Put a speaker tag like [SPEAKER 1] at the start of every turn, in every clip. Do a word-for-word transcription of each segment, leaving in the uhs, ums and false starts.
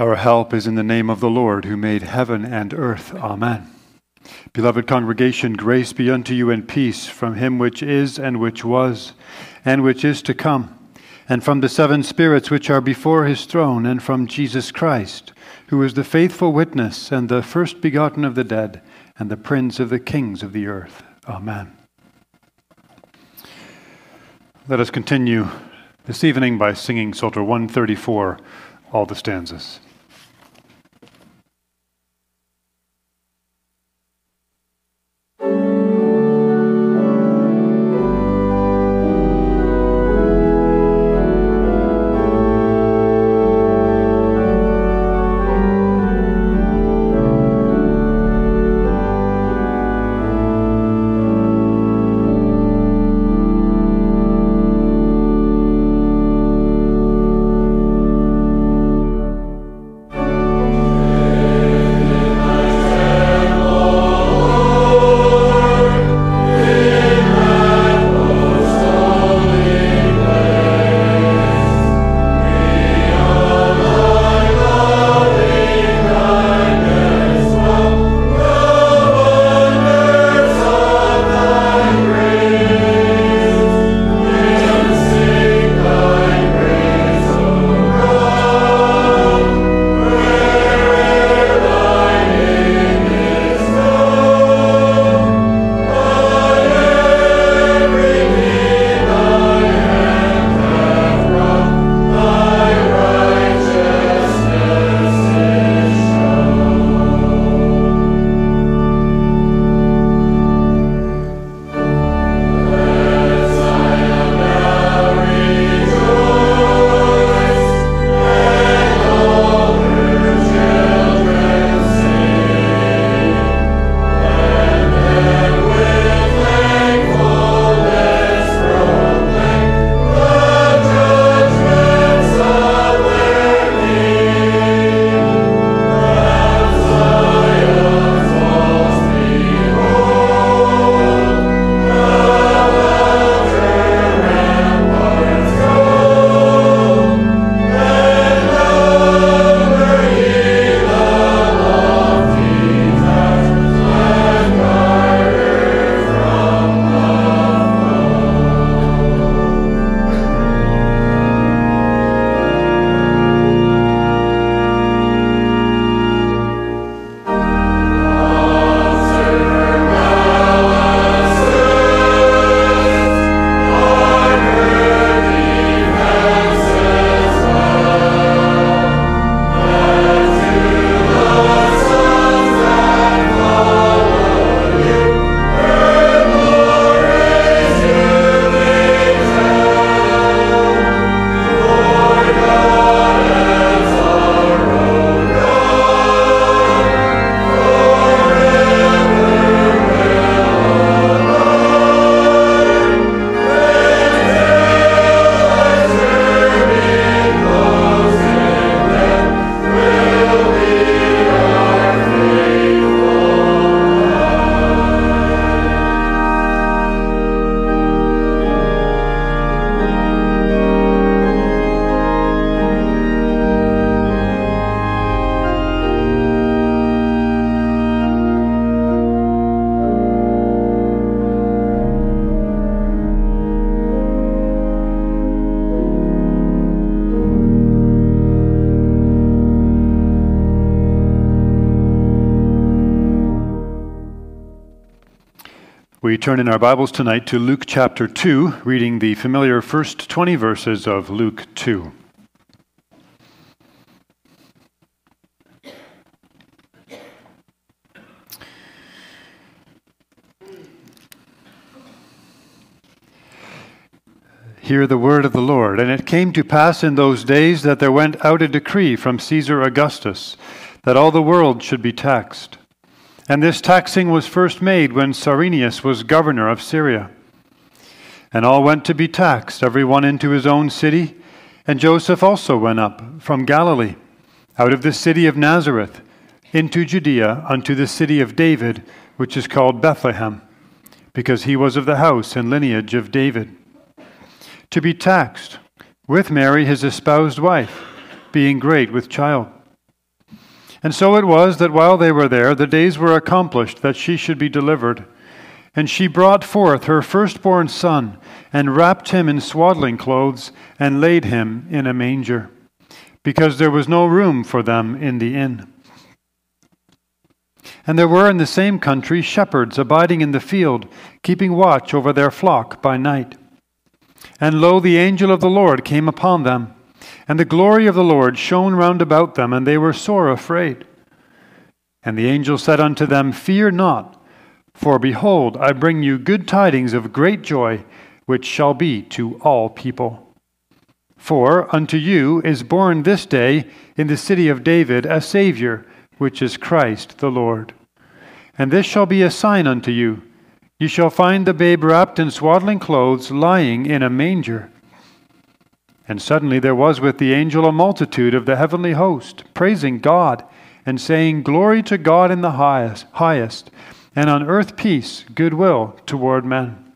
[SPEAKER 1] Our help is in the name of the Lord, who made heaven and earth. Amen. Beloved congregation, grace be unto you and peace from him which is and which was and which is to come, and from the seven spirits which are before his throne, and from Jesus Christ, who is the faithful witness and the first begotten of the dead, and the prince of the kings of the earth. Amen. Let us continue this evening by singing Psalter one thirty-four, all the stanzas. We turn in our Bibles tonight to Luke chapter two, reading the familiar first twenty verses of Luke two. Hear the word of the Lord. And it came to pass in those days that there went out a decree from Caesar Augustus that all the world should be taxed. And this taxing was first made when Cyrenius was governor of Syria. And all went to be taxed, every one into his own city. And Joseph also went up from Galilee, out of the city of Nazareth, into Judea, unto the city of David, which is called Bethlehem, because he was of the house and lineage of David, to be taxed with Mary his espoused wife, being great with child. And so it was that while they were there, the days were accomplished that she should be delivered. And she brought forth her firstborn son, and wrapped him in swaddling clothes, and laid him in a manger, because there was no room for them in the inn. And there were in the same country shepherds abiding in the field, keeping watch over their flock by night. And lo, the angel of the Lord came upon them, and the glory of the Lord shone round about them, and they were sore afraid. And the angel said unto them, Fear not, for behold, I bring you good tidings of great joy, which shall be to all people. For unto you is born this day in the city of David a Savior, which is Christ the Lord. And this shall be a sign unto you. You shall find the babe wrapped in swaddling clothes, lying in a manger. And suddenly there was with the angel a multitude of the heavenly host, praising God, and saying, Glory to God in the highest, highest, and on earth peace, goodwill toward men.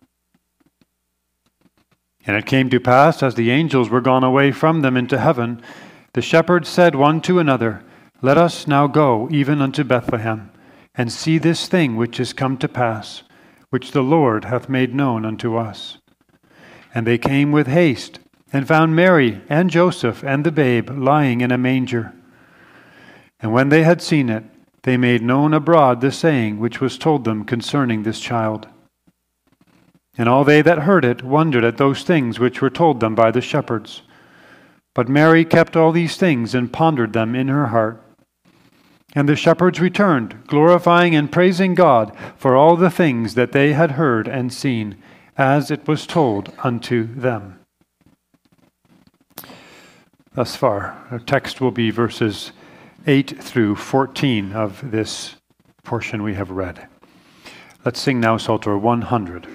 [SPEAKER 1] And it came to pass, as the angels were gone away from them into heaven, the shepherds said one to another, Let us now go even unto Bethlehem, and see this thing which is come to pass, which the Lord hath made known unto us. And they came with haste, and found Mary and Joseph and the babe lying in a manger. And when they had seen it, they made known abroad the saying which was told them concerning this child. And all they that heard it wondered at those things which were told them by the shepherds. But Mary kept all these things and pondered them in her heart. And the shepherds returned, glorifying and praising God for all the things that they had heard and seen, as it was told unto them. Thus far, our text will be verses eight through fourteen of this portion we have read. Let's sing now Psalter one hundred.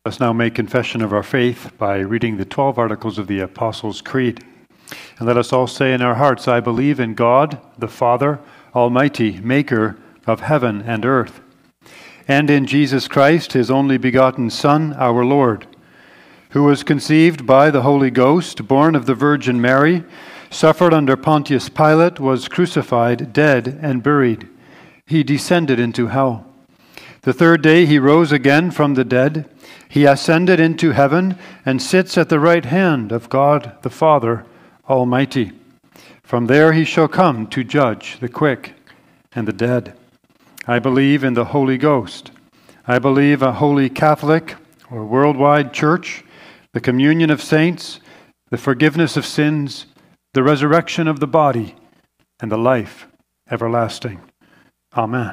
[SPEAKER 1] Let us now make confession of our faith by reading the twelve articles of the Apostles' Creed. And let us all say in our hearts, I believe in God, the Father, Almighty, maker of heaven and earth, and in Jesus Christ, his only begotten Son, our Lord, who was conceived by the Holy Ghost, born of the Virgin Mary, suffered under Pontius Pilate, was crucified, dead, and buried. He descended into hell. The third day he rose again from the dead. He ascended into heaven and sits at the right hand of God the Father Almighty. From there he shall come to judge the quick and the dead. I believe in the Holy Ghost. I believe a holy Catholic or worldwide church, the communion of saints, the forgiveness of sins, the resurrection of the body, and the life everlasting. Amen.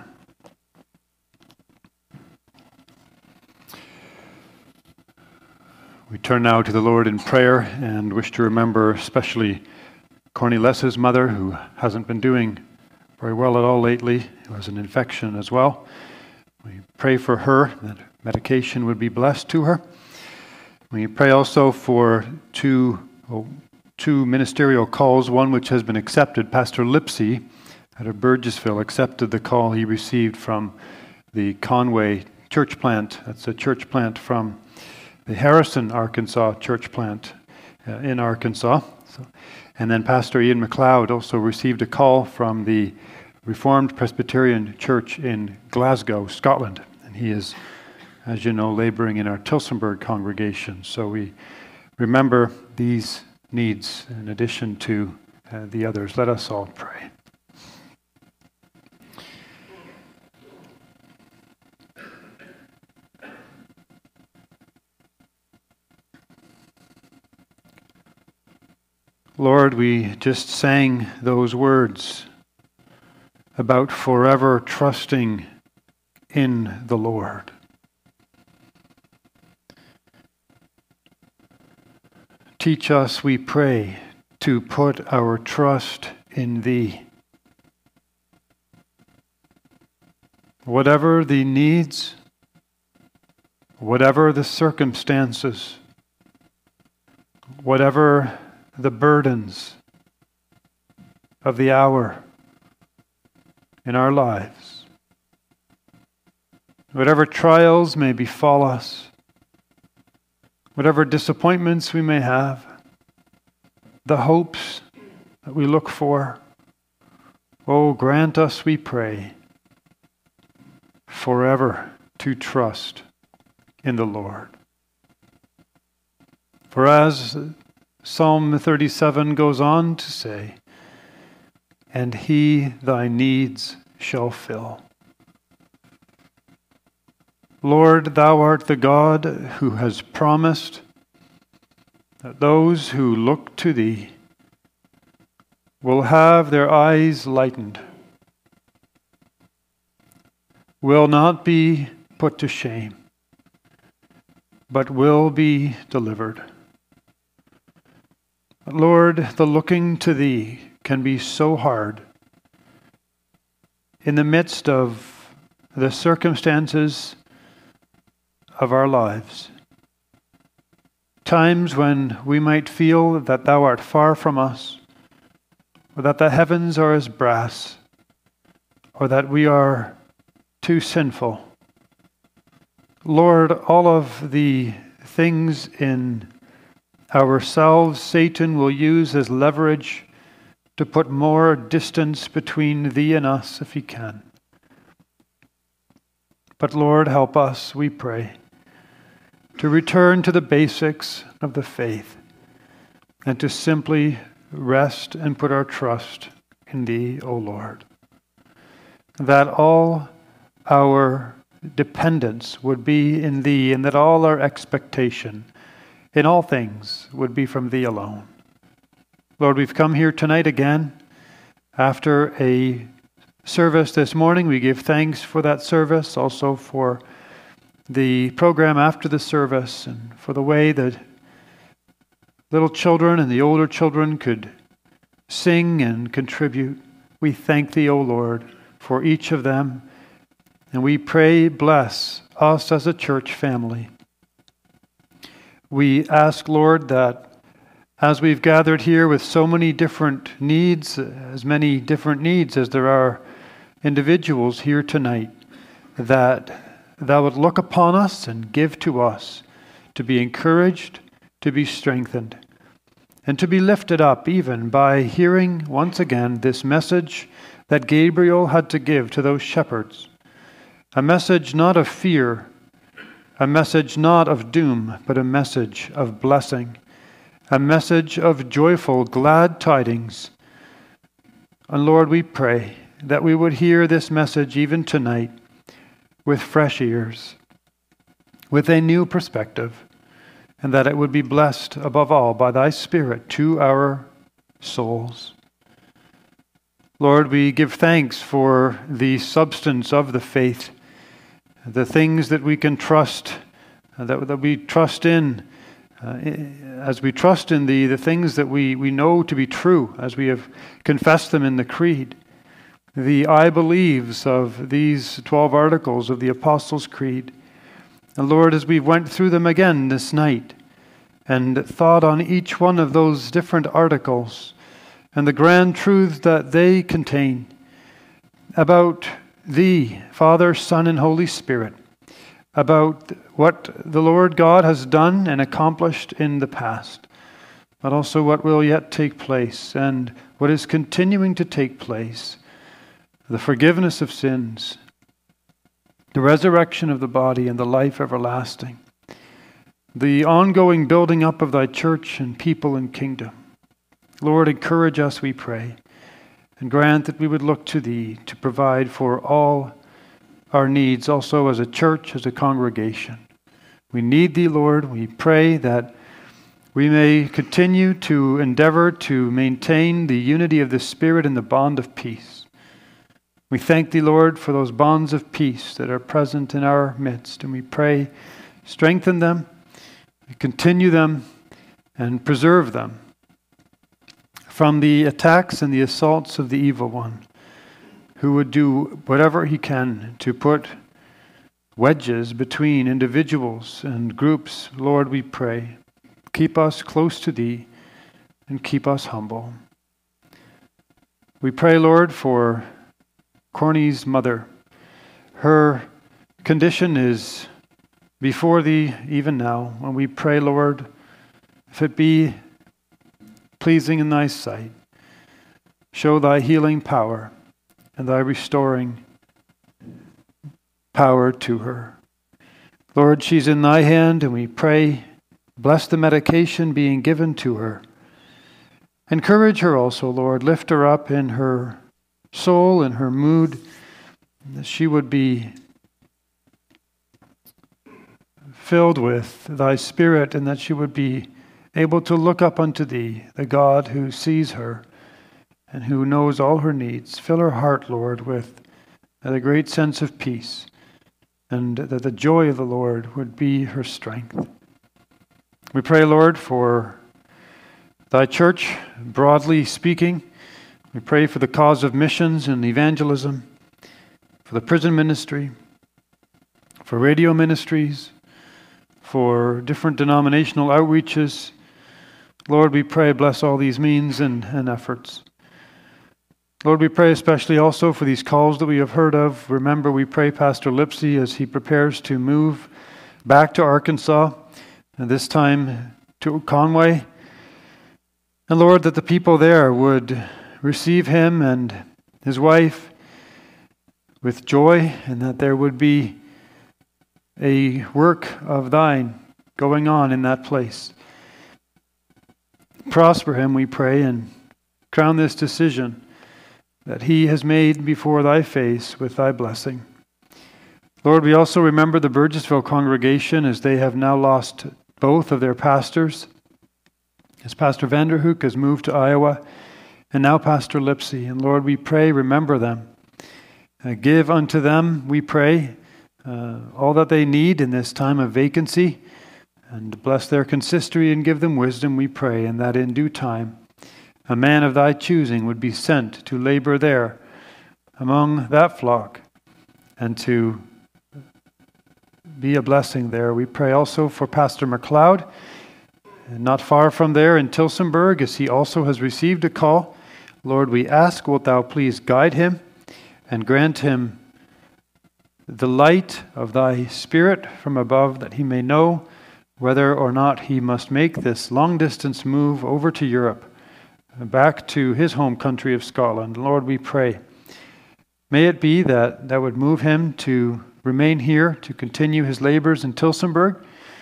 [SPEAKER 1] We turn now to the Lord in prayer and wish to remember especially Cornelius' mother, who hasn't been doing very well at all lately, who has an infection as well. We pray for her, that medication would be blessed to her. We pray also for two, oh, two ministerial calls, one which has been accepted. Pastor Lipsy out of Burgessville accepted the call he received from the Conway church plant. That's a church plant from the Harrison, Arkansas church plant uh, in Arkansas. So, and then Pastor Ian McLeod also received a call from the Reformed Presbyterian Church in Glasgow, Scotland. And he is, as you know, laboring in our Tillsonburg congregation. So we remember these needs in addition to uh, the others. Let us all pray. Lord, we just sang those words about forever trusting in the Lord. Teach us, we pray, to put our trust in Thee. Whatever the needs, whatever the circumstances, whatever the burdens of the hour in our lives, whatever trials may befall us, whatever disappointments we may have, the hopes that we look for, oh, grant us, we pray, forever to trust in the Lord. For as Psalm thirty-seven goes on to say, and He thy needs shall fill. Lord, Thou art the God who has promised that those who look to Thee will have their eyes lightened, will not be put to shame, but will be delivered. Lord, the looking to Thee can be so hard in the midst of the circumstances of our lives. Times when we might feel that Thou art far from us, or that the heavens are as brass, or that we are too sinful. Lord, all of the things in ourselves Satan will use as leverage to put more distance between Thee and us if he can. But Lord, help us, we pray, to return to the basics of the faith and to simply rest and put our trust in Thee, O Lord. That all our dependence would be in Thee, and that all our expectation in all things would be from Thee alone. Lord, we've come here tonight again after a service this morning. We give thanks for that service, also for the program after the service, and for the way that little children and the older children could sing and contribute. We thank Thee, O Lord, for each of them, and we pray, bless us as a church family. We ask, Lord, that as we've gathered here with so many different needs, as many different needs as there are individuals here tonight, that Thou would look upon us and give to us to be encouraged, to be strengthened, and to be lifted up even by hearing once again this message that Gabriel had to give to those shepherds. A message not of fear, a message not of doom, but a message of blessing, a message of joyful, glad tidings. And Lord, we pray that we would hear this message even tonight with fresh ears, with a new perspective, and that it would be blessed above all by Thy Spirit to our souls. Lord, we give thanks for the substance of the faith, the things that we can trust, that, that we trust in, uh, as we trust in Thee, the things that we, we know to be true, as we have confessed them in the Creed. The I believes of these twelve articles of the Apostles' Creed. And Lord, as we went through them again this night and thought on each one of those different articles and the grand truths that they contain about Thee, Father, Son, and Holy Spirit, about what the Lord God has done and accomplished in the past, but also what will yet take place and what is continuing to take place. The forgiveness of sins, the resurrection of the body, and the life everlasting. The ongoing building up of Thy church and people and kingdom. Lord, encourage us, we pray, and grant that we would look to Thee to provide for all our needs, also as a church, as a congregation. We need Thee, Lord. We pray that we may continue to endeavor to maintain the unity of the Spirit and the bond of peace. We thank Thee, Lord, for those bonds of peace that are present in our midst, and we pray, strengthen them, continue them, and preserve them from the attacks and the assaults of the evil one, who would do whatever he can to put wedges between individuals and groups. Lord, we pray, keep us close to Thee and keep us humble. We pray, Lord, for Corny's mother. Her condition is before Thee even now, and we pray, Lord, if it be pleasing in Thy sight, show Thy healing power and Thy restoring power to her. Lord, she's in Thy hand, and we pray, bless the medication being given to her. Encourage her also, Lord. Lift her up in her soul and her mood, that she would be filled with Thy Spirit, and that she would be able to look up unto Thee, the God who sees her and who knows all her needs. Fill her heart, Lord, with a great sense of peace, and that the joy of the Lord would be her strength. We pray, Lord, for Thy church, broadly speaking. We pray for the cause of missions and evangelism, for the prison ministry, for radio ministries, for different denominational outreaches. Lord, we pray, bless all these means and, and efforts. Lord, we pray especially also for these calls that we have heard of. Remember, we pray Pastor Lipsy as he prepares to move back to Arkansas, and this time to Conway. And Lord, that the people there would receive him and his wife with joy, and that there would be a work of Thine going on in that place. Prosper him, we pray, and crown this decision that he has made before Thy face with Thy blessing. Lord, we also remember the Burgessville congregation as they have now lost both of their pastors, as Pastor Vanderhoek has moved to Iowa, and now Pastor Lipsy. And Lord, we pray, remember them. Uh, give unto them, we pray, uh, all that they need in this time of vacancy, and bless their consistory and give them wisdom, we pray, and that in due time a man of Thy choosing would be sent to labor there among that flock and to be a blessing there. We pray also for Pastor McLeod not far from there in Tilsonburg, as he also has received a call. Lord, we ask, wilt thou please guide him and grant him the light of thy Spirit from above, that he may know whether or not he must make this long-distance move over to Europe, back to his home country of Scotland. Lord, we pray, may it be that that would move him to remain here, to continue his labors in Tilsonburg.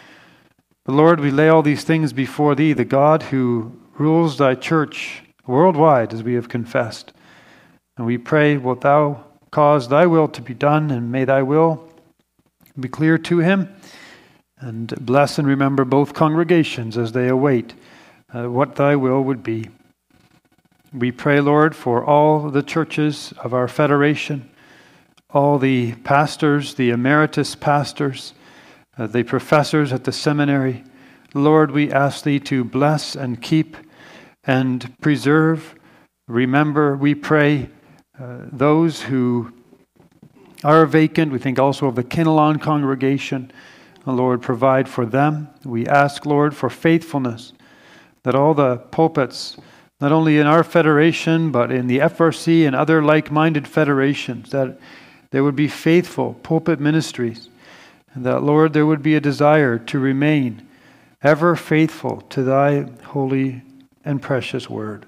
[SPEAKER 1] But Lord, we lay all these things before thee, the God who rules thy church worldwide, as we have confessed. And we pray, wilt thou cause thy will to be done, and may thy will be clear to him. And bless and remember both congregations as they await uh, what thy will would be. We pray, Lord, for all the churches of our federation, all the pastors, the emeritus pastors, uh, the professors at the seminary. Lord, we ask thee to bless and keep and preserve. Remember, we pray, uh, those who are vacant. We think also of the Kinnelon congregation. Lord, provide for them. We ask, Lord, for faithfulness, that all the pulpits, not only in our federation, but in the F R C and other like-minded federations, that there would be faithful pulpit ministries, and that, Lord, there would be a desire to remain ever faithful to thy holy and precious word.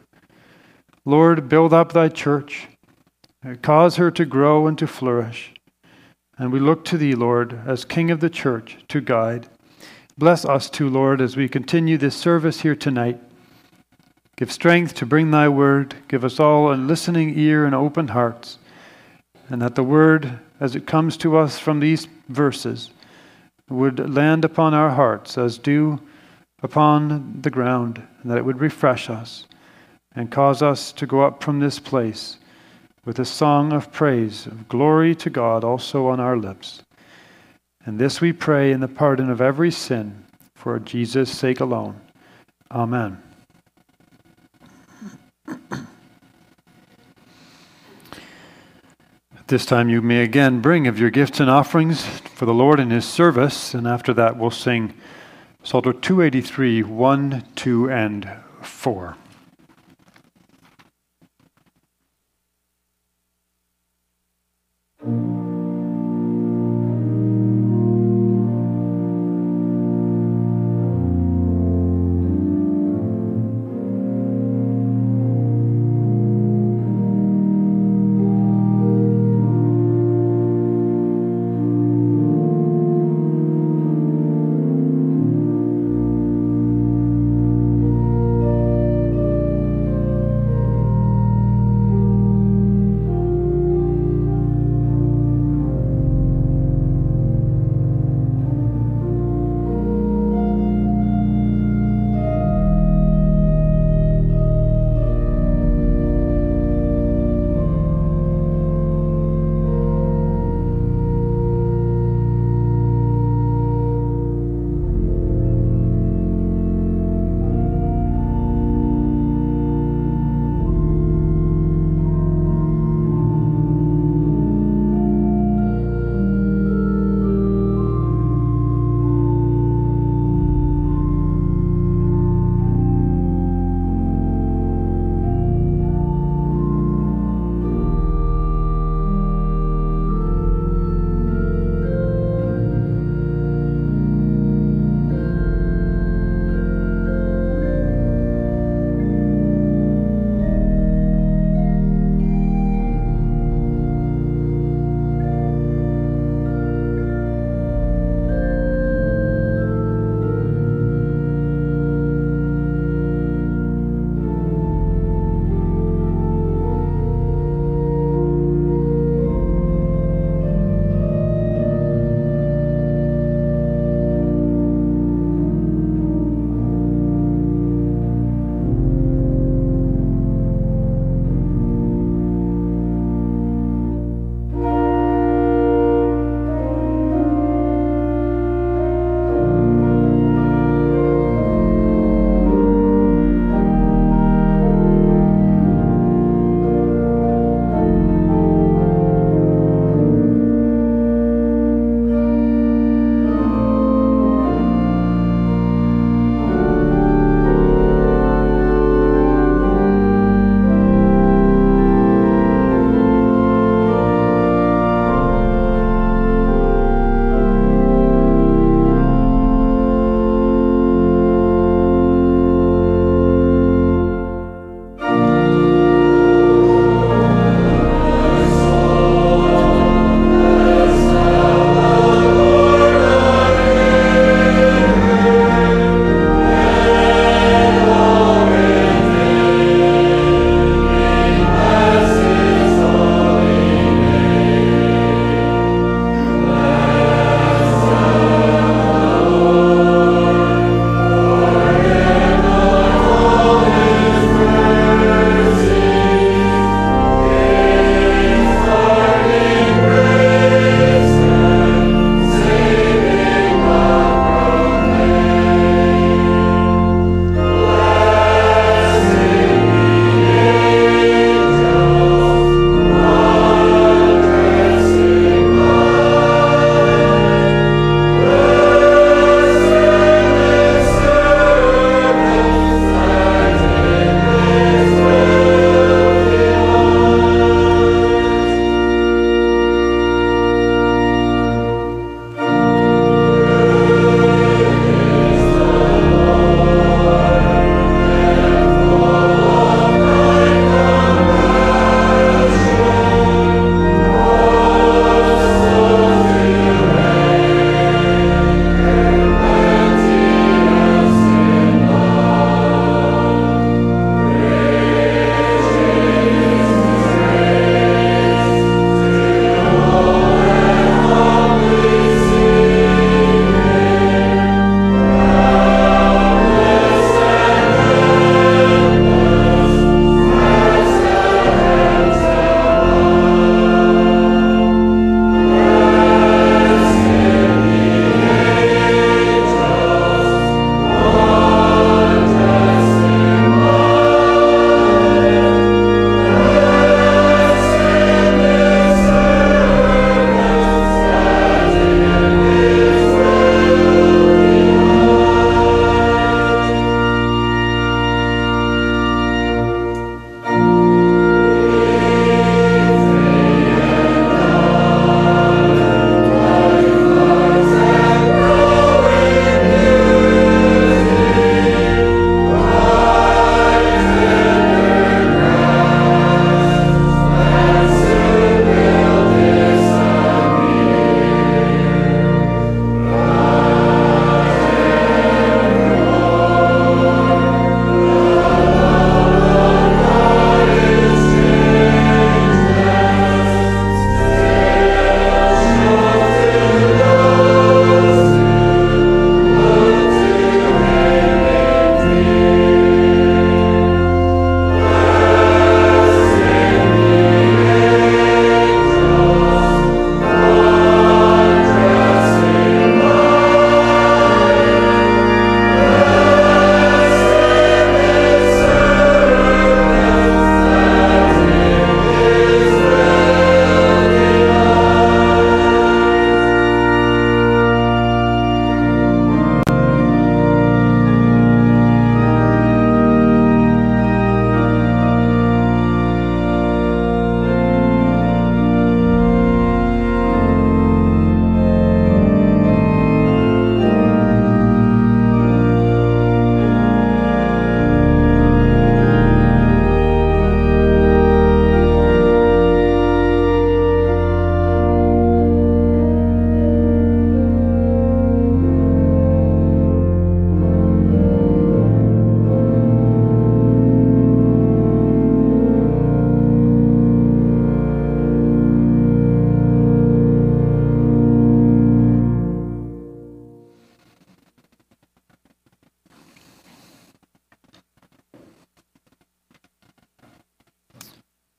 [SPEAKER 1] Lord, build up thy church, cause her to grow and to flourish. And we look to thee, Lord, as King of the church, to guide. Bless us too, Lord, as we continue this service here tonight. Give strength to bring thy word. Give us all a listening ear and open hearts. And that the word, as it comes to us from these verses, would land upon our hearts as dew upon the ground, and that it would refresh us and cause us to go up from this place with a song of praise, of glory to God also on our lips. And this we pray in the pardon of every sin, for Jesus' sake alone. Amen. At this time you may again bring of your gifts and offerings for the Lord in his service, and after that we'll sing Psalter two eighty-three, one, two, and four.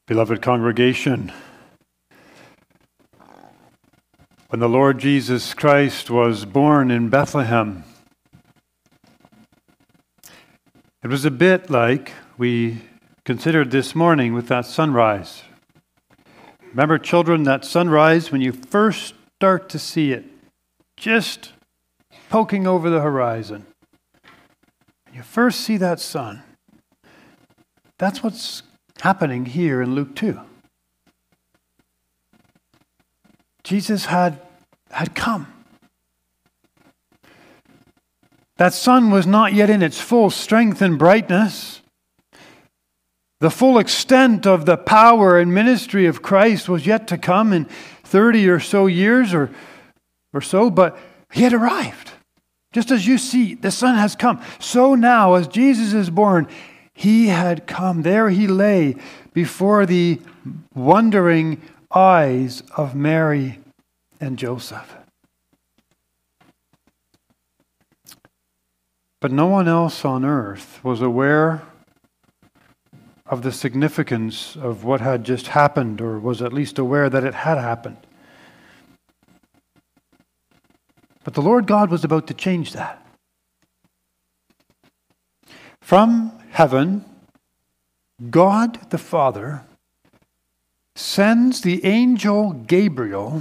[SPEAKER 1] Beloved congregation, when the Lord Jesus Christ was born in Bethlehem, it was a bit like we considered this morning with that sunrise. Remember, children, that sunrise, when you first start to see it, just poking over the horizon. When you first see that sun, that's what's happening here in Luke two. Jesus had, had come. That sun was not yet in its full strength and brightness. The full extent of the power and ministry of Christ was yet to come in thirty or so years or, or so, but he had arrived. Just as you see, the sun has come. So now, as Jesus is born, he had come. There he lay before the wondering eyes of Mary and Joseph. But no one else on earth was aware of the significance of what had just happened, or was at least aware that it had happened. But the Lord God was about to change that. From heaven, God the Father sends the angel Gabriel,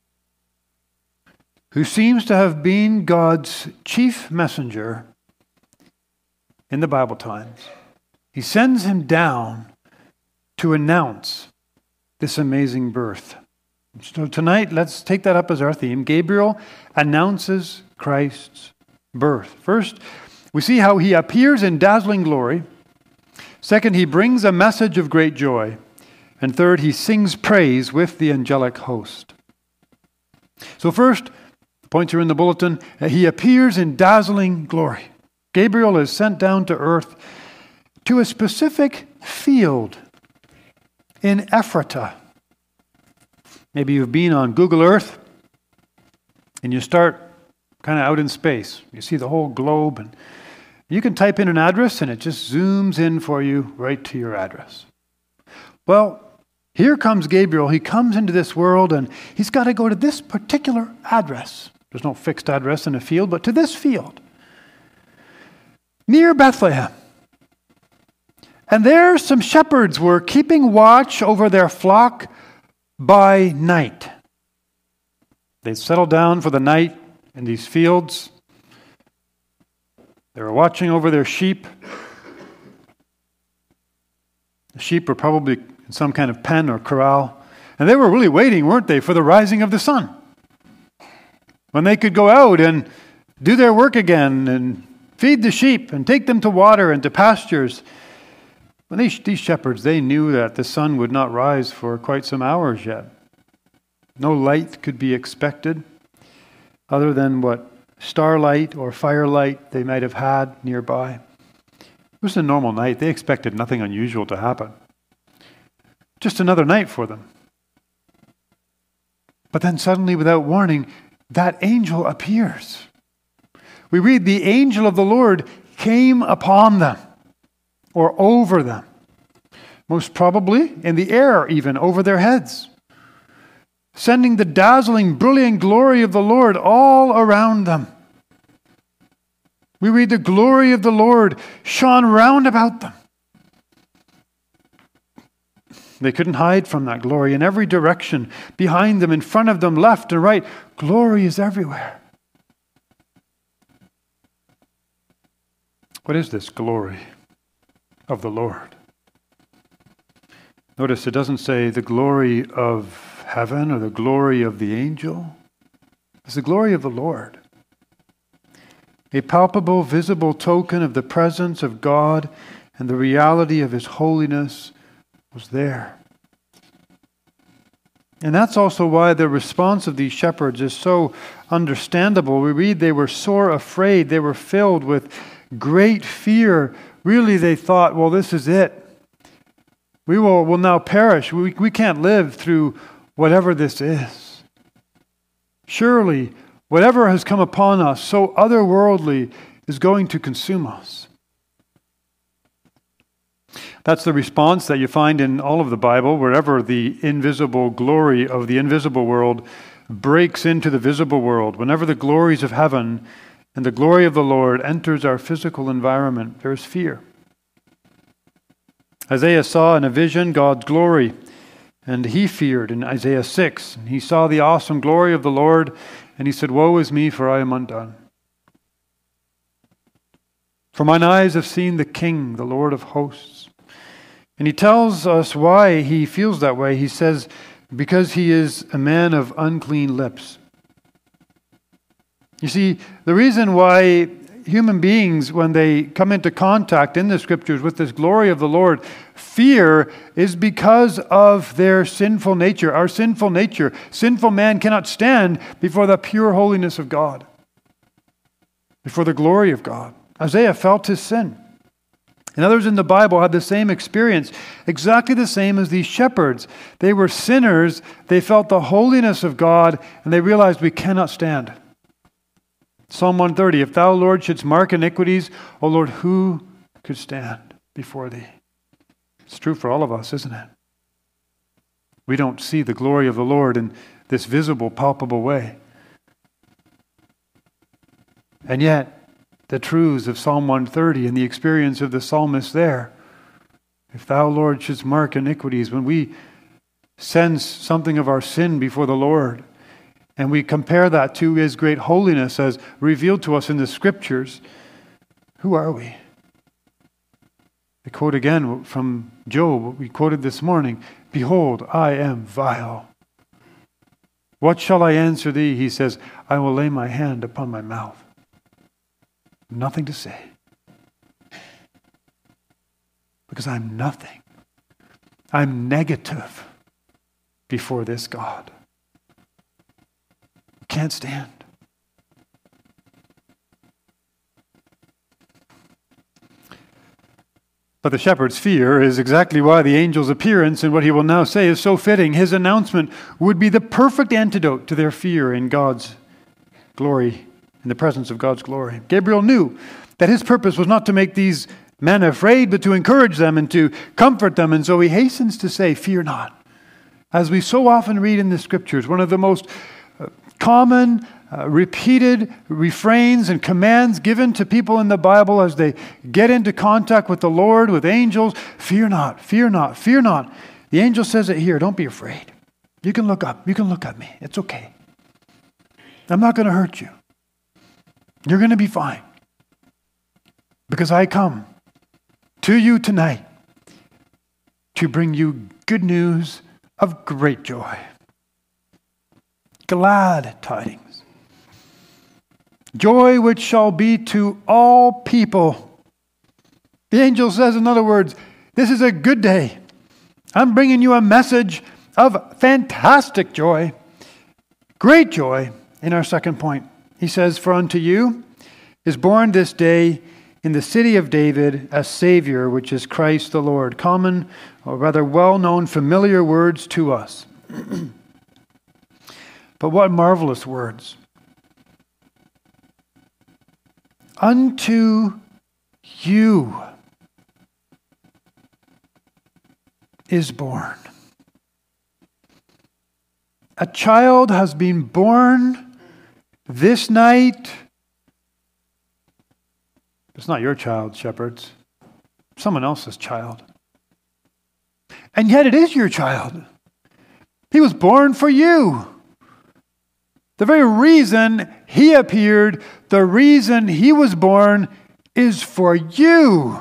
[SPEAKER 1] who seems to have been God's chief messenger in the Bible times. He sends him down to announce this amazing birth. So tonight, let's take that up as our theme. Gabriel announces Christ's birth. First, we see how he appears in dazzling glory. Second, he brings a message of great joy. And third, he sings praise with the angelic host. So first, the points are in the bulletin. He appears in dazzling glory. Gabriel is sent down to earth to a specific field in Ephrata. Maybe you've been on Google Earth and you start kind of out in space. You see the whole globe and you can type in an address and it just zooms in for you right to your address. Well, here comes Gabriel. He comes into this world and he's got to go to this particular address. There's no fixed address in a field, but to this field near Bethlehem. And there some shepherds were keeping watch over their flock by night. They settled down for the night in these fields. They were watching over their sheep. The sheep were probably in some kind of pen or corral. And they were really waiting, weren't they, for the rising of the sun, when they could go out and do their work again and feed the sheep and take them to water and to pastures. When these, these shepherds, they knew that the sun would not rise for quite some hours yet. No light could be expected other than what starlight or firelight they might have had nearby. It was a normal night. They expected nothing unusual to happen. Just another night for them. But then suddenly, without warning, that angel appears. We read, the angel of the Lord came upon them, or over them, most probably in the air even, over their heads, sending the dazzling, brilliant glory of the Lord all around them. We read the glory of the Lord shone round about them. They couldn't hide from that glory in every direction, behind them, in front of them, left and right. Glory is everywhere. What is this glory of the Lord? Notice it doesn't say the glory of heaven or the glory of the angel. It's the glory of the Lord. A palpable, visible token of the presence of God and the reality of His holiness was there. And that's also why the response of these shepherds is so understandable. We read they were sore afraid. They were filled with great fear. Really, they thought, well, this is it. We will, will now perish. We, we can't live through whatever this is. Surely, whatever has come upon us, so otherworldly, is going to consume us. That's the response that you find in all of the Bible, wherever the invisible glory of the invisible world breaks into the visible world. Whenever the glories of heaven and the glory of the Lord enters our physical environment, there is fear. Isaiah saw in a vision God's glory, and he feared in Isaiah six. And he saw the awesome glory of the Lord, and he said, "Woe is me, for I am undone. For mine eyes have seen the King, the Lord of hosts." And he tells us why he feels that way. He says, because he is a man of unclean lips. You see, the reason why human beings, when they come into contact in the Scriptures with this glory of the Lord, fear is because of their sinful nature. Our sinful nature. Sinful man cannot stand before the pure holiness of God, before the glory of God. Isaiah felt his sin. And others in the Bible had the same experience, exactly the same as these shepherds. They were sinners, they felt the holiness of God, and they realized we cannot stand. Psalm one thirty, "If thou, Lord, shouldst mark iniquities, O Lord, who could stand before thee?" It's true for all of us, isn't it? We don't see the glory of the Lord in this visible, palpable way. And yet, the truths of Psalm one thirty and the experience of the psalmist there. If thou, Lord, shouldst mark iniquities, when we sense something of our sin before the Lord, and we compare that to His great holiness as revealed to us in the Scriptures, who are we? I quote again from Job, what we quoted this morning. "Behold, I am vile. What shall I answer thee?" He says, "I will lay my hand upon my mouth." Nothing to say. Because I'm nothing. I'm negative before this God. Can't stand. But the shepherd's fear is exactly why the angel's appearance and what he will now say is so fitting. His announcement would be the perfect antidote to their fear in God's glory, in the presence of God's glory. Gabriel knew that his purpose was not to make these men afraid, but to encourage them and to comfort them. And so he hastens to say, "Fear not." As we so often read in the Scriptures, one of the most uh, common, uh, repeated refrains and commands given to people in the Bible as they get into contact with the Lord, with angels, "Fear not, fear not, fear not." The angel says it here, "Don't be afraid. You can look up. You can look at me. It's okay. I'm not going to hurt you. You're going to be fine. Because I come to you tonight to bring you good news of great joy. Glad tidings. Joy which shall be to all people." The angel says, in other words, this is a good day. I'm bringing you a message of fantastic joy, great joy. In our second point, he says, "For unto you is born this day in the city of David a Savior, which is Christ the Lord." Common, or rather well-known, familiar words to us. But what marvelous words. Unto you is born. A child has been born this night. It's not your child, shepherds. Someone else's child. And yet it is your child. He was born for you. The very reason He appeared, the reason He was born, is for you.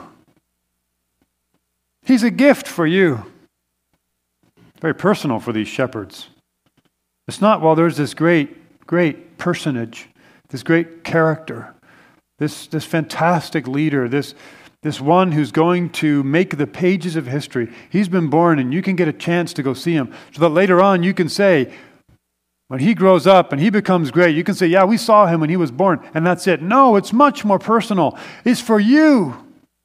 [SPEAKER 1] He's a gift for you. Very personal for these shepherds. It's not, well, there's this great, great personage, this great character, this, this fantastic leader, this, this one who's going to make the pages of history. He's been born and you can get a chance to go see him so that later on you can say, when he grows up and he becomes great, you can say, yeah, we saw him when he was born, and that's it. No, it's much more personal. It's for you.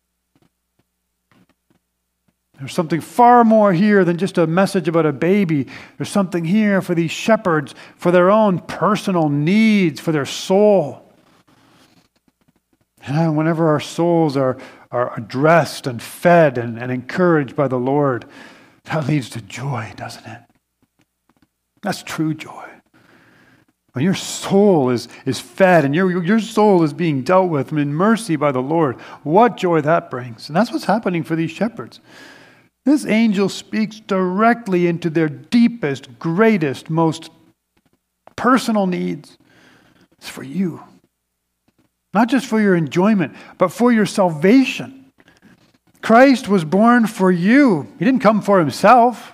[SPEAKER 1] There's something far more here than just a message about a baby. There's something here for these shepherds, for their own personal needs, for their soul. And whenever our souls are, are addressed and fed and, and encouraged by the Lord, that leads to joy, doesn't it? That's true joy. When your soul is, is fed and your, your soul is being dealt with in mercy by the Lord, what joy that brings. And that's what's happening for these shepherds. This angel speaks directly into their deepest, greatest, most personal needs. It's for you. Not just for your enjoyment, but for your salvation. Christ was born for you. He didn't come for himself.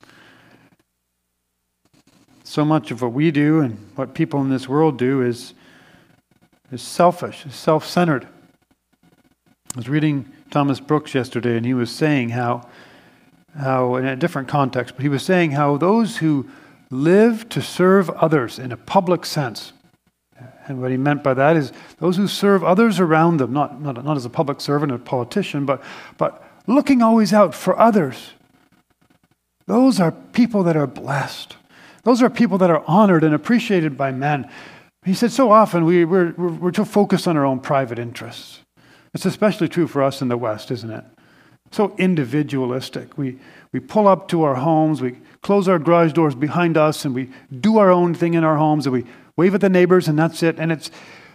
[SPEAKER 1] So much of what we do and what people in this world do is, is selfish, is self-centered. I was reading Thomas Brooks yesterday, and he was saying how, how, in a different context, but he was saying how those who live to serve others in a public sense, and what he meant by that is those who serve others around them, not, not, not as a public servant or a politician, but, but looking always out for others. Those are people that are blessed. Those are people that are honored and appreciated by men. He said so often we, we're, we're, we're too focused on our own private interests. It's especially true for us in the West, isn't it? So individualistic. We, we pull up to our homes, we close our garage doors behind us, and we do our own thing in our homes, and we wave at the neighbors, and that's it. And it's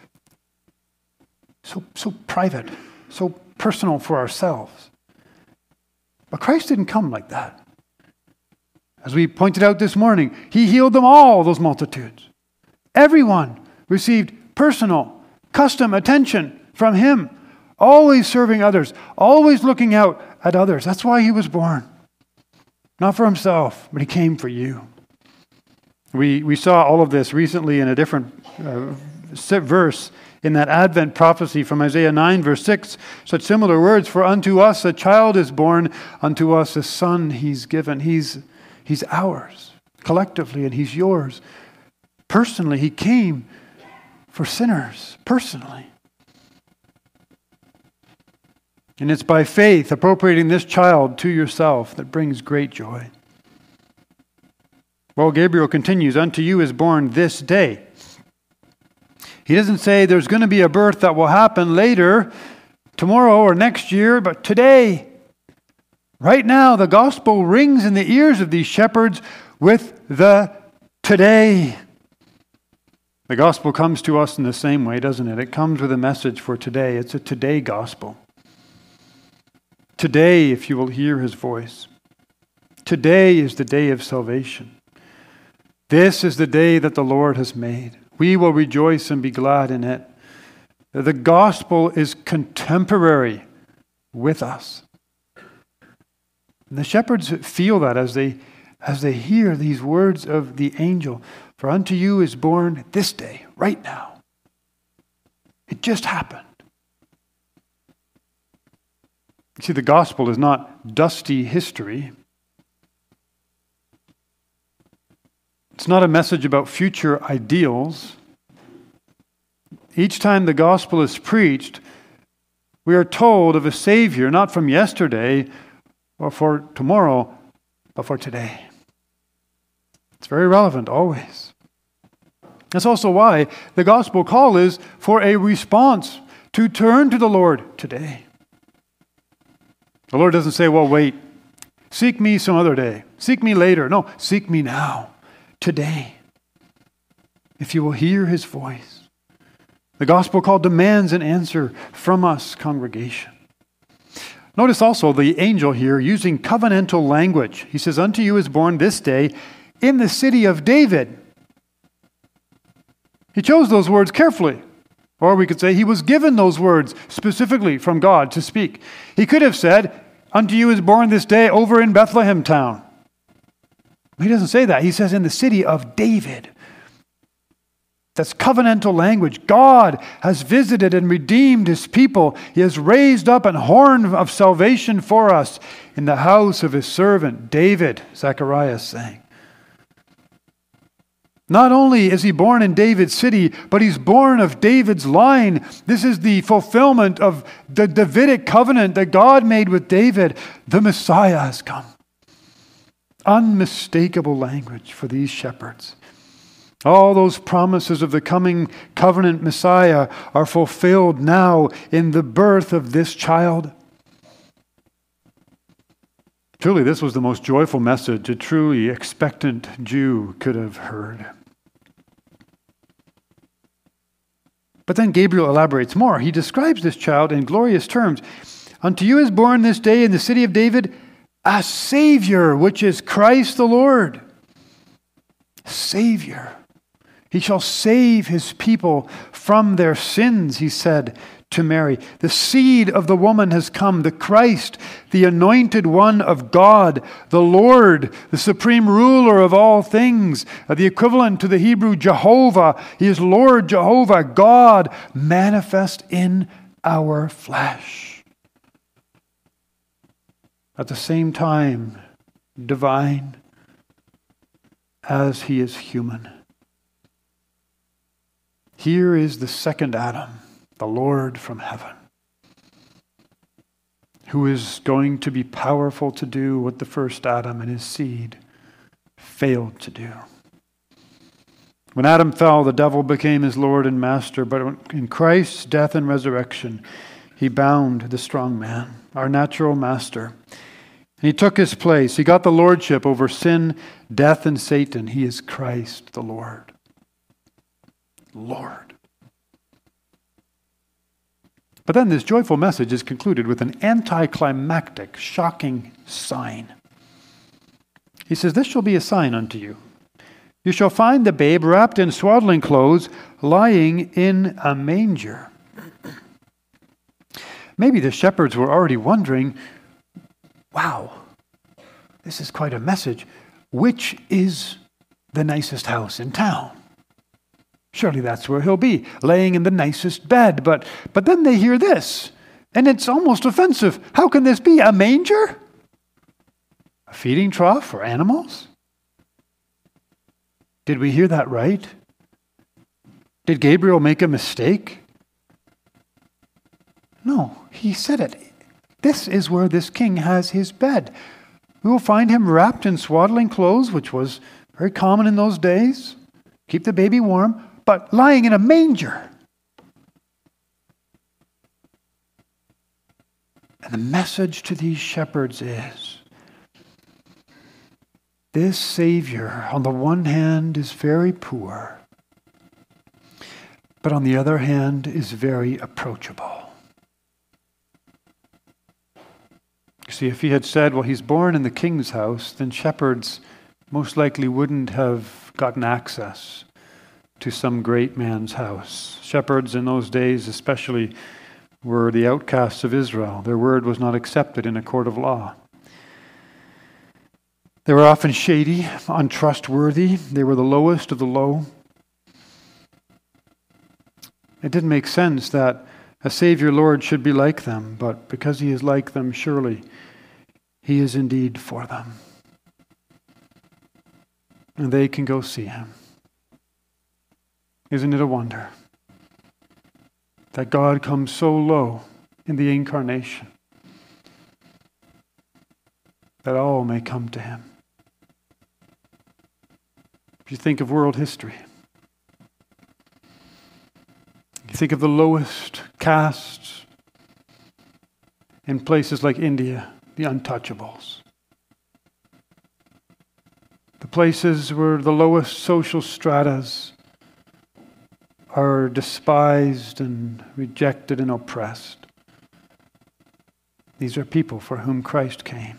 [SPEAKER 1] so, so private, so personal for ourselves. But Christ didn't come like that. As we pointed out this morning, he healed them all, those multitudes. Everyone received personal, custom attention from him, always serving others, always looking out at others. That's why he was born. Not for himself, but he came for you. We we saw all of this recently in a different uh, verse in that Advent prophecy from Isaiah nine, verse six. Such similar words, for unto us a child is born, unto us a son he's given. He's, he's ours collectively, and he's yours. Personally, he came for sinners, personally. And it's by faith, appropriating this child to yourself, that brings great joy. Well, Gabriel continues, unto you is born this day. He doesn't say there's going to be a birth that will happen later, tomorrow or next year, but today. Right now, the gospel rings in the ears of these shepherds with the today. The gospel comes to us in the same way, doesn't it? It comes with a message for today. It's a today gospel. Today, if you will hear his voice. Today is the day of salvation. This is the day that the Lord has made. We will rejoice and be glad in it. The gospel is contemporary with us. And the shepherds feel that as they, as they hear these words of the angel. For unto you is born this day, right now. It just happened. You see, the gospel is not dusty history. It's not a message about future ideals. Each time the gospel is preached, we are told of a Savior, not from yesterday or for tomorrow, but for today. It's very relevant always. That's also why the gospel call is for a response to turn to the Lord today. The Lord doesn't say, well, wait, seek me some other day. Seek me later. No, seek me now. Today, if you will hear his voice. The gospel call demands an answer from us, congregation. Notice also the angel here using covenantal language. He says, unto you is born this day in the city of David. He chose those words carefully. Or we could say he was given those words specifically from God to speak. He could have said, unto you is born this day over in Bethlehem town. He doesn't say that. He says in the city of David. That's covenantal language. God has visited and redeemed his people. He has raised up an horn of salvation for us in the house of his servant David, Zechariah is saying. Not only is he born in David's city, but he's born of David's line. This is the fulfillment of the Davidic covenant that God made with David. The Messiah has come. Unmistakable language for these shepherds. All those promises of the coming covenant Messiah are fulfilled now in the birth of this child. Truly, this was the most joyful message a truly expectant Jew could have heard. But then Gabriel elaborates more. He describes this child in glorious terms. Unto you is born this day in the city of David a Savior, which is Christ the Lord. Savior. He shall save his people from their sins, he said to Mary. The seed of the woman has come, the Christ, the anointed one of God, the Lord, the supreme ruler of all things, the equivalent to the Hebrew Jehovah. He is Lord Jehovah, God, manifest in our flesh. At the same time, divine as he is human. Here is the second Adam, the Lord from heaven, who is going to be powerful to do what the first Adam and his seed failed to do. When Adam fell, the devil became his Lord and master, but in Christ's death and resurrection, he bound the strong man, our natural master. And he took his place. He got the lordship over sin, death, and Satan. He is Christ the Lord. Lord. But then this joyful message is concluded with an anticlimactic, shocking sign. He says, this shall be a sign unto you. You shall find the babe wrapped in swaddling clothes, lying in a manger. Maybe the shepherds were already wondering, wow, this is quite a message. Which is the nicest house in town? Surely that's where he'll be, laying in the nicest bed. But but then they hear this, and it's almost offensive. How can this be? A manger? A feeding trough for animals? Did we hear that right? Did Gabriel make a mistake? No, he said it. This is where this king has his bed. We will find him wrapped in swaddling clothes, which was very common in those days. Keep the baby warm. But lying in a manger. And the message to these shepherds is, this Savior, on the one hand, is very poor, but on the other hand, is very approachable. You see, if he had said, well, he's born in the king's house, then shepherds most likely wouldn't have gotten access to some great man's house. Shepherds in those days especially were the outcasts of Israel. Their word was not accepted in a court of law. They were often shady, untrustworthy. They were the lowest of the low. It didn't make sense that a Savior Lord should be like them, but because he is like them, surely he is indeed for them. And they can go see him. Isn't it a wonder that God comes so low in the incarnation that all may come to him? If you think of world history, you think of the lowest castes in places like India, the untouchables. The places where the lowest social stratas are despised and rejected and oppressed. These are people for whom Christ came.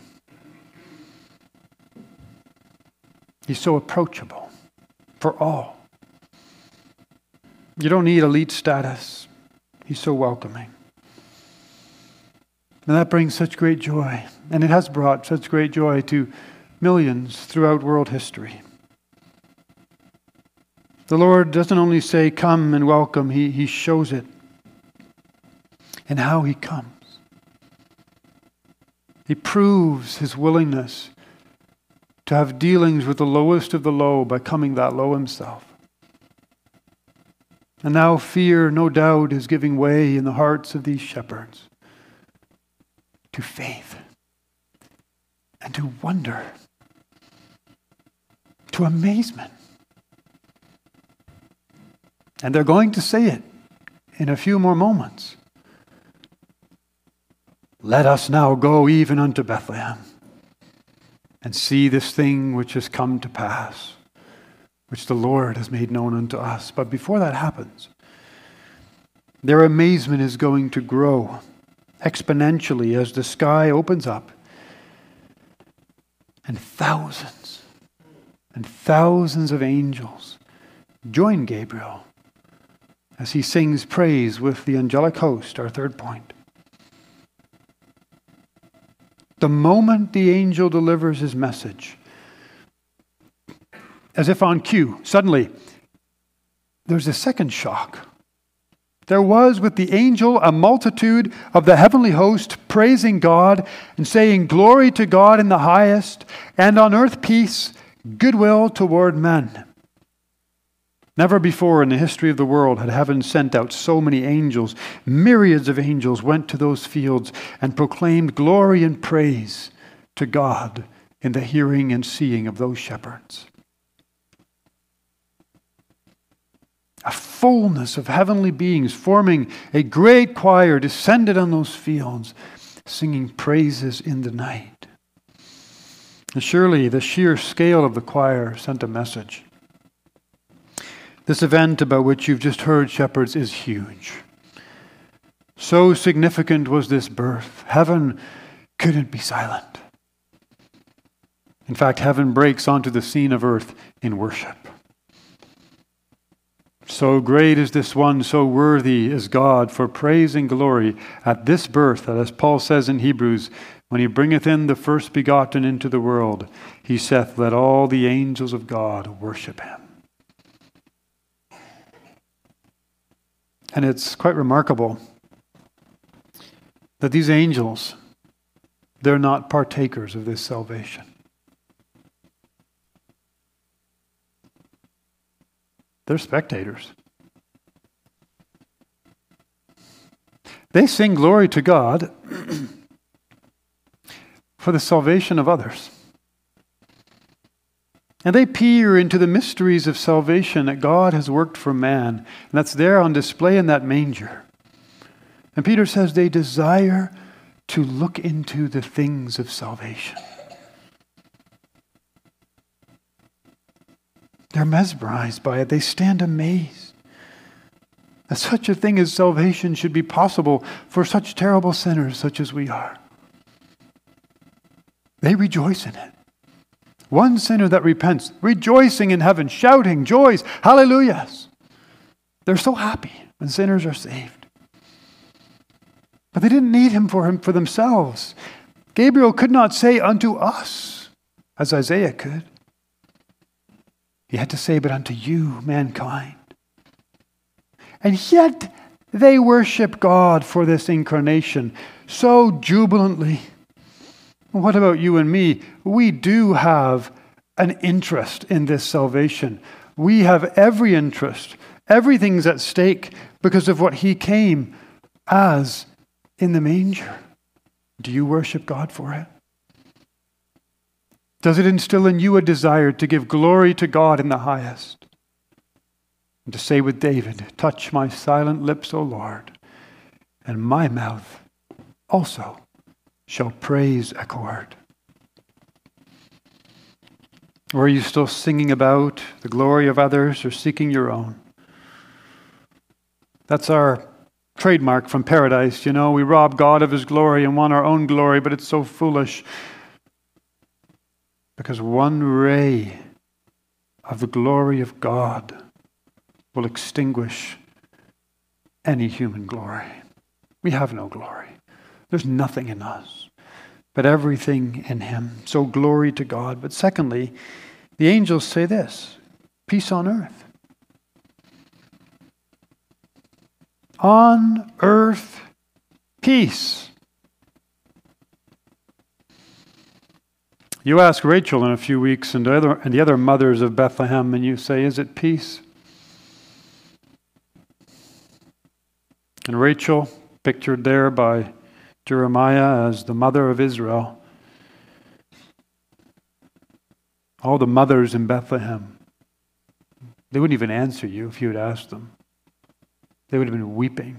[SPEAKER 1] He's so approachable for all. You don't need elite status. He's so welcoming. And that brings such great joy. And it has brought such great joy to millions throughout world history. The Lord doesn't only say, come and welcome, He, he shows it and how He comes. He proves His willingness to have dealings with the lowest of the low by coming that low Himself. And now fear, no doubt, is giving way in the hearts of these shepherds to faith and to wonder, to amazement. And they're going to say it in a few more moments. Let us now go even unto Bethlehem and see this thing which has come to pass, which the Lord has made known unto us. But before that happens, their amazement is going to grow exponentially as the sky opens up, and thousands and thousands of angels join Gabriel as he sings praise with the angelic host, our third point. The moment the angel delivers his message, as if on cue, suddenly there's a second shock. There was with the angel a multitude of the heavenly host praising God and saying, "Glory to God in the highest, and on earth peace, goodwill toward men." Never before in the history of the world had heaven sent out so many angels. Myriads of angels went to those fields and proclaimed glory and praise to God in the hearing and seeing of those shepherds. A fullness of heavenly beings forming a great choir descended on those fields, singing praises in the night. And surely the sheer scale of the choir sent a message. This event about which you've just heard, shepherds, is huge. So significant was this birth. Heaven couldn't be silent. In fact, heaven breaks onto the scene of earth in worship. So great is this one, so worthy is God for praise and glory at this birth, that as Paul says in Hebrews, when he bringeth in the first begotten into the world, he saith, let all the angels of God worship him. And it's quite remarkable that these angels, they're not partakers of this salvation. They're spectators. They sing glory to God for the salvation of others. And they peer into the mysteries of salvation that God has worked for man. And that's there on display in that manger. And Peter says they desire to look into the things of salvation. They're mesmerized by it. They stand amazed that such a thing as salvation should be possible for such terrible sinners such as we are. They rejoice in it. One sinner that repents, rejoicing in heaven, shouting joys, hallelujahs. They're so happy when sinners are saved. But they didn't need him for him for themselves. Gabriel could not say unto us, as Isaiah could. He had to say, but unto you, mankind. And yet they worship God for this incarnation so jubilantly. What about you and me? We do have an interest in this salvation. We have every interest. Everything's at stake because of what he came as in the manger. Do you worship God for it? Does it instill in you a desire to give glory to God in the highest? And to say with David, touch my silent lips, O Lord, and my mouth also shall praise accord. Or are you still singing about the glory of others or seeking your own? That's our trademark from paradise. You know, we rob God of his glory and want our own glory, but it's so foolish. Because one ray of the glory of God will extinguish any human glory. We have no glory. There's nothing in us, but everything in him. So glory to God. But secondly, the angels say this, peace on earth. On earth, peace. You ask Rachel in a few weeks and the other, and the other mothers of Bethlehem, and you say, is it peace? And Rachel, pictured there by Jeremiah as the mother of Israel. All the mothers in Bethlehem, they wouldn't even answer you if you had asked them. They would have been weeping.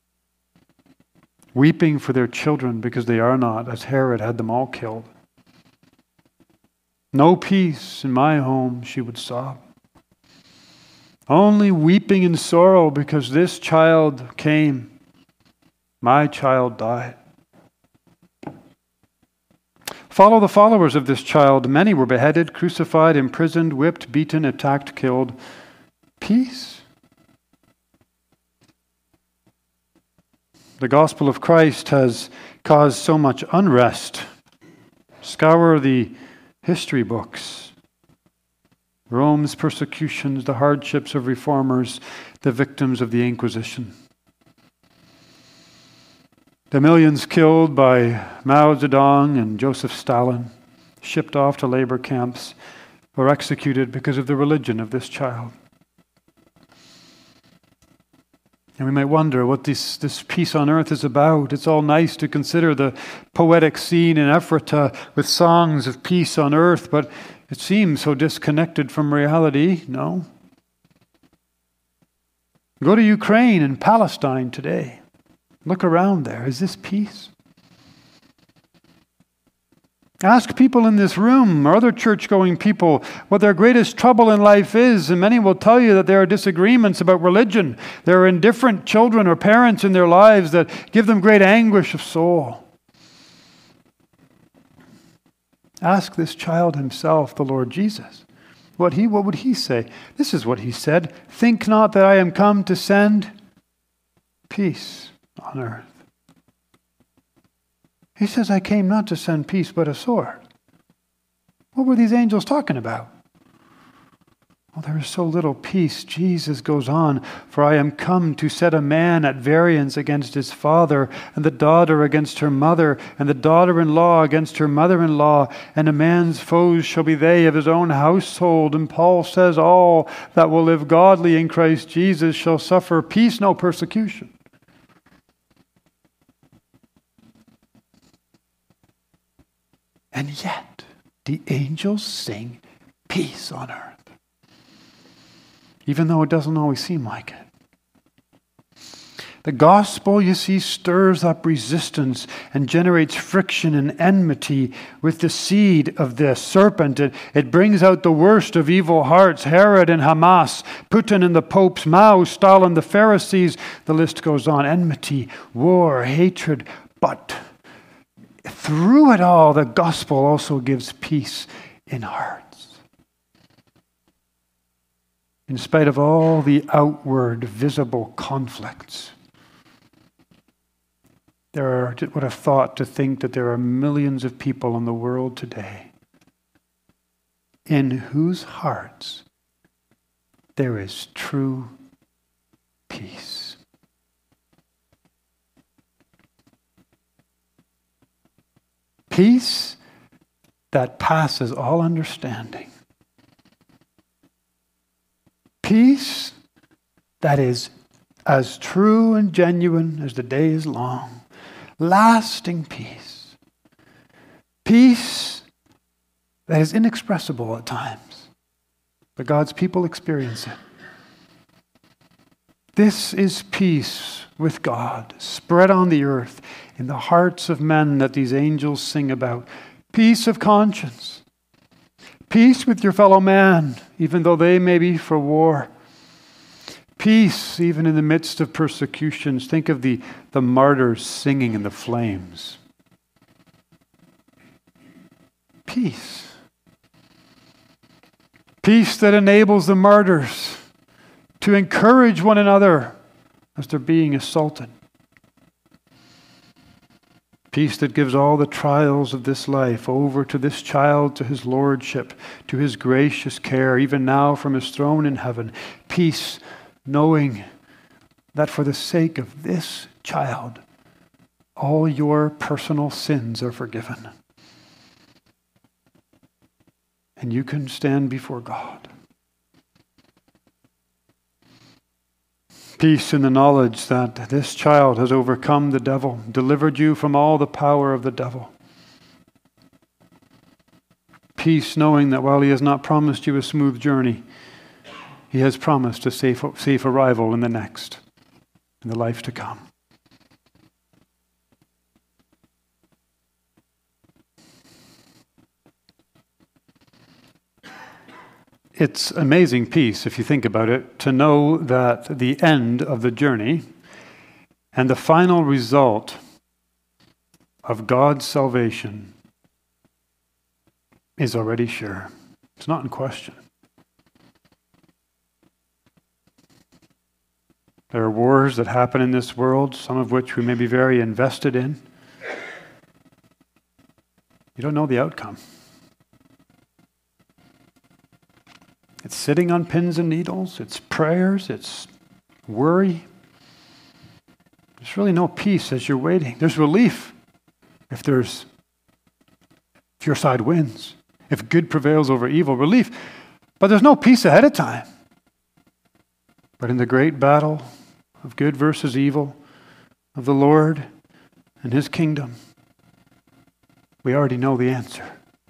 [SPEAKER 1] Weeping for their children because they are not, as Herod had them all killed. No peace in my home, she would sob. Only weeping and sorrow because this child came. My child died. Follow the followers of this child. Many were beheaded, crucified, imprisoned, whipped, beaten, attacked, killed. Peace. The gospel of Christ has caused so much unrest. Scour the history books. Rome's persecutions, the hardships of reformers, the victims of the Inquisition. The millions killed by Mao Zedong and Joseph Stalin, shipped off to labor camps, or executed because of the religion of this child. And we might wonder what this, this peace on earth is about. It's all nice to consider the poetic scene in Ephrata with songs of peace on earth, but it seems so disconnected from reality. No. Go to Ukraine and Palestine today. Look around there. Is this peace? Ask people in this room or other church-going people what their greatest trouble in life is, and many will tell you that there are disagreements about religion. There are indifferent children or parents in their lives that give them great anguish of soul. Ask this child himself, the Lord Jesus. What he, what would he say? This is what he said. Think not that I am come to send peace on earth. He says, I came not to send peace, but a sword. What were these angels talking about? Well, there is so little peace. Jesus goes on, for I am come to set a man at variance against his father, and the daughter against her mother, and the daughter-in-law against her mother-in-law, and a man's foes shall be they of his own household. And Paul says, all that will live godly in Christ Jesus shall suffer peace, no persecution. And yet, the angels sing peace on earth, even though it doesn't always seem like it. The gospel, you see, stirs up resistance and generates friction and enmity with the seed of the serpent. It, it brings out the worst of evil hearts, Herod and Hamas, Putin and the popes, Mao, Stalin, the Pharisees. The list goes on. Enmity, war, hatred, but through it all, the gospel also gives peace in hearts. In spite of all the outward, visible conflicts, there are, what a thought to think that there are millions of people in the world today in whose hearts there is true peace. Peace that passes all understanding. Peace that is as true and genuine as the day is long. Lasting peace. Peace that is inexpressible at times, but God's people experience it. This is peace with God, spread on the earth, in the hearts of men that these angels sing about. Peace of conscience. Peace with your fellow man, even though they may be for war. Peace even in the midst of persecutions. Think of the, the martyrs singing in the flames. Peace. Peace that enables the martyrs to encourage one another as they're being assaulted. Peace that gives all the trials of this life over to this child, to his lordship, to his gracious care, even now from his throne in heaven. Peace knowing that for the sake of this child, all your personal sins are forgiven. And you can stand before God. Peace in the knowledge that this child has overcome the devil, delivered you from all the power of the devil. Peace knowing that while he has not promised you a smooth journey, he has promised a safe, safe arrival in the next. in the life to come. It's amazing peace, if you think about it, to know that the end of the journey and the final result of God's salvation is already sure. It's not in question. There are wars that happen in this world, some of which we may be very invested in. You don't know the outcome. It's sitting on pins and needles. It's prayers. It's worry. There's really no peace as you're waiting. There's relief if there's if your side wins, if good prevails over evil. Relief, but there's no peace ahead of time. But in the great battle of good versus evil, of the Lord and His kingdom, we already know the answer.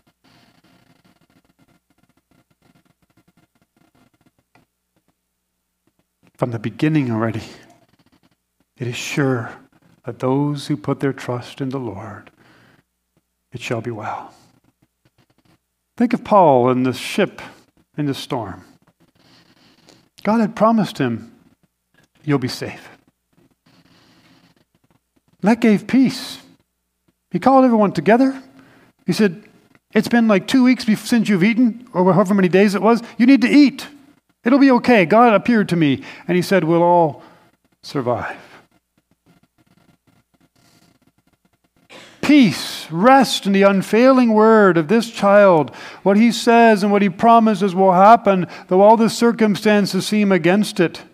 [SPEAKER 1] From the beginning already, it is sure that those who put their trust in the Lord, it shall be well. Think of Paul in the ship in the storm. God had promised him, you'll be safe. That gave peace. He called everyone together. He said, it's been like two weeks since you've eaten, or however many days it was. You need to eat. It'll be okay. God appeared to me, and He said, we'll all survive. Peace, rest in the unfailing word of this child. What He says and what He promises will happen, though all the circumstances seem against it.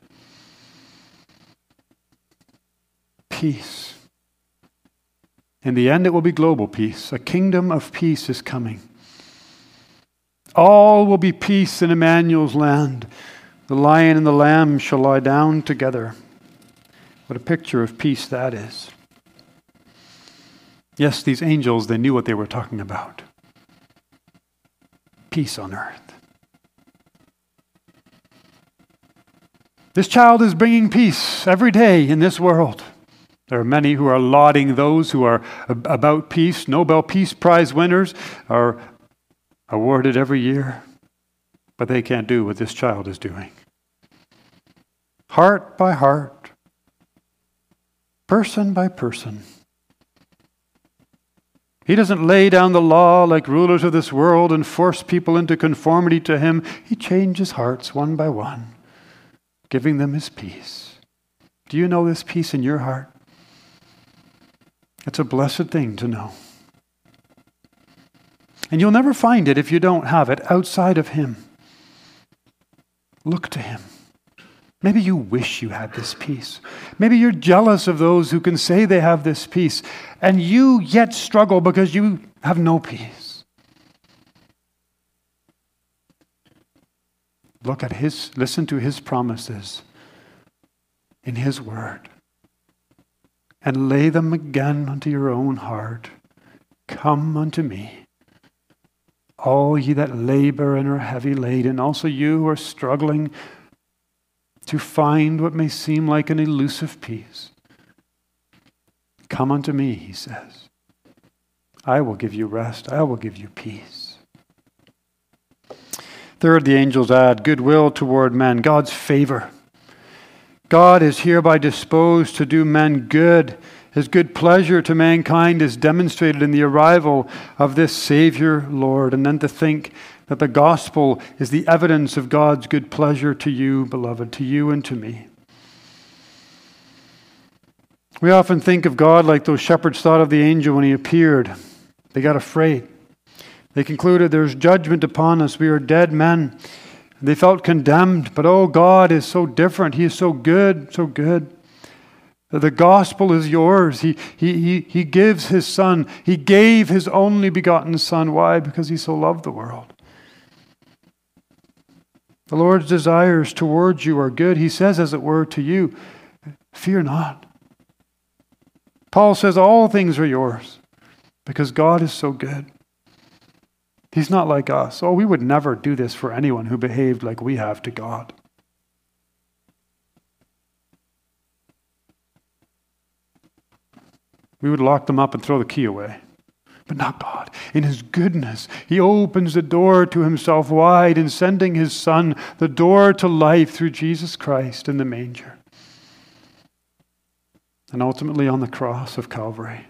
[SPEAKER 1] Peace. In the end, it will be global peace. A kingdom of peace is coming. All will be peace in Emmanuel's land. The lion and the lamb shall lie down together. What a picture of peace that is. Yes, these angels, they knew what they were talking about. Peace on earth. This child is bringing peace every day in this world. There are many who are lauding those who are about peace. Nobel Peace Prize winners are awarded every year, but they can't do what this child is doing. Heart by heart, person by person. He doesn't lay down the law like rulers of this world and force people into conformity to Him. He changes hearts one by one, giving them His peace. Do you know this peace in your heart? It's a blessed thing to know. And you'll never find it if you don't have it outside of Him. Look to Him. Maybe you wish you had this peace. Maybe you're jealous of those who can say they have this peace, and you yet struggle because you have no peace. Look at His, listen to His promises in His word, and lay them again unto your own heart. Come unto me, all ye that labor and are heavy laden, also you who are struggling to find what may seem like an elusive peace. Come unto me, He says. I will give you rest. I will give you peace. Third, the angels add goodwill toward men, God's favor. God is hereby disposed to do men good. His good pleasure to mankind is demonstrated in the arrival of this Savior, Lord. And then to think that the gospel is the evidence of God's good pleasure to you, beloved, to you and to me. We often think of God like those shepherds thought of the angel when he appeared. They got afraid. They concluded there's judgment upon us. We are dead men. They felt condemned. But oh, God is so different. He is so good, so good. The gospel is yours. He, he, he, he gives His Son. He gave His only begotten Son. Why? Because He so loved the world. The Lord's desires towards you are good. He says, as it were, to you, fear not. Paul says all things are yours because God is so good. He's not like us. Oh, we would never do this for anyone who behaved like we have to God. we would lock them up and throw the key away. But not God. In his goodness, he opens the door to himself wide in sending his Son, the door to life through Jesus Christ in the manger. And ultimately on the cross of Calvary,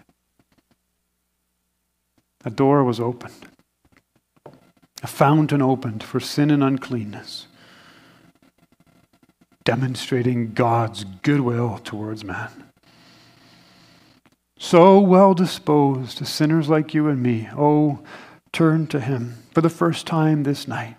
[SPEAKER 1] a door was opened. A fountain opened for sin and uncleanness, demonstrating God's goodwill towards man. So well disposed to sinners like you and me, oh, turn to him for the first time this night.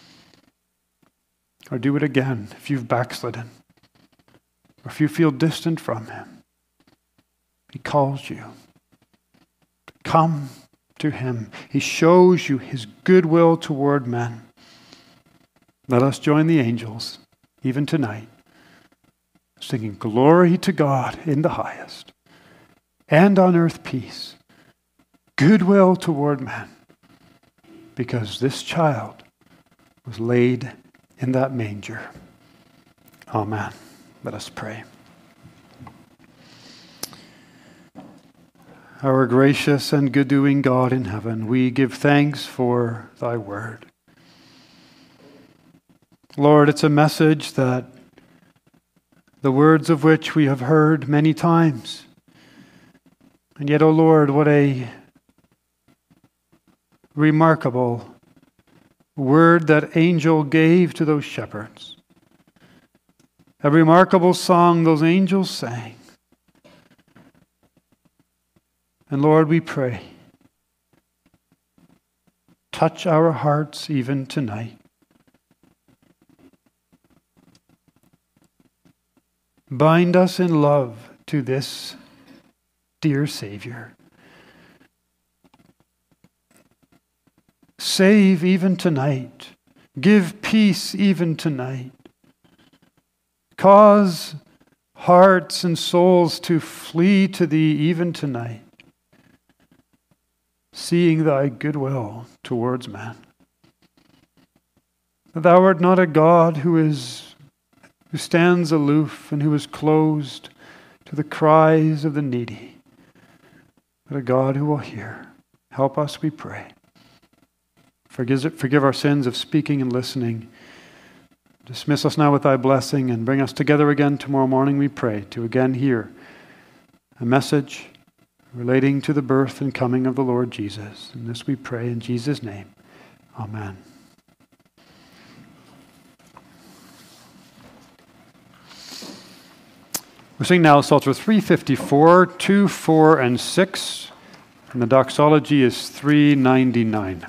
[SPEAKER 1] Or do it again if you've backslidden, or if you feel distant from him. He calls you. Come to him. He shows you his goodwill toward men. Let us join the angels, even tonight, singing glory to God in the highest, and on earth peace, goodwill toward men, because this child was laid in that manger. Amen. Let us pray. Our gracious and good-doing God in heaven, we give thanks for thy word. Lord, it's a message that the words of which we have heard many times. And yet, O Lord, what a remarkable word that angel gave to those shepherds. A remarkable song those angels sang. And Lord, we pray, touch our hearts even tonight. Bind us in love to this dear Savior. Save even tonight. Give peace even tonight. Cause hearts and souls to flee to thee even tonight, seeing thy goodwill towards man. Thou art not a God who is who stands aloof and who is closed to the cries of the needy, but a God who will hear. Help us, we pray. Forgive, forgive our sins of speaking and listening. Dismiss us now with thy blessing and bring us together again tomorrow morning, we pray, to again hear a message relating to the birth and coming of the Lord Jesus. And this we pray in Jesus' name. Amen. We're singing now Psalter three fifty-four, two, four, and six. And the doxology is three ninety-nine.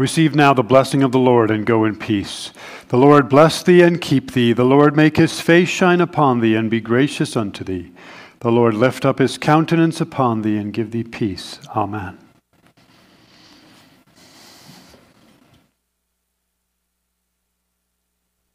[SPEAKER 1] Receive now the blessing of the Lord and go in peace. The Lord bless thee and keep thee. The Lord make his face shine upon thee and be gracious unto thee. The Lord lift up his countenance upon thee and give thee peace. Amen.